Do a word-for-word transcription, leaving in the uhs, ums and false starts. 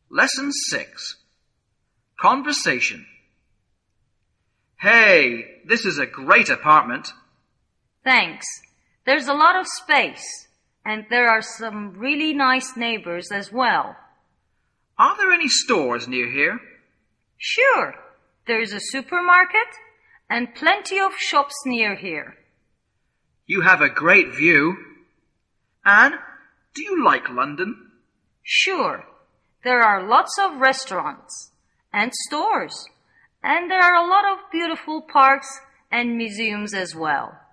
Lesson six. Conversation. Hey, this is a great apartment. Thanks. There's a lot of space, and there are some really nice neighbors as well. Are there any stores near here? Sure. There's a supermarket and plenty of shops near here. You have a great view. Anne, do you like London? Sure. There are lots of restaurants and stores, and there are a lot of beautiful parks and museums as well.